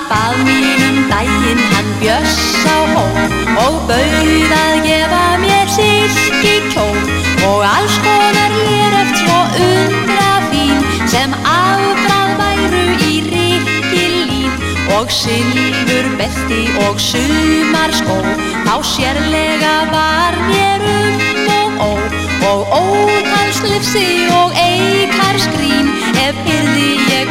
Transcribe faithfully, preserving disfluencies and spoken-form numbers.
bað mín um daginn hann Bjössa hó og bauð að gefa mér silkikjól og alls konar léreft svo undra fín sem afbragð væru í rykkilín og silfurbelti og sumarskó. Þá sérlega var mér um og ó og ótal slufsi og eikar skrín ef yrði ég